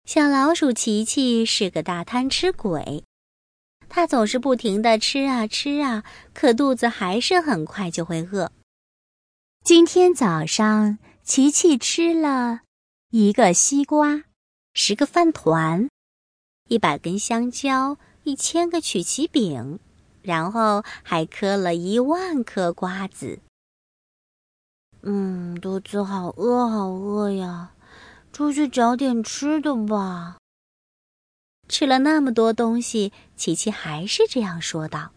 小老鼠琪琪是个大贪吃鬼，它总是不停地吃啊吃啊，可肚子还是很快就会饿。今天早上，琪琪吃了1个西瓜，10个饭团，100根香蕉，1000个曲奇饼，然后还嗑了10000颗瓜子。肚子好饿好饿呀，出去找点吃的吧。吃了那么多东西，琪琪还是这样说道。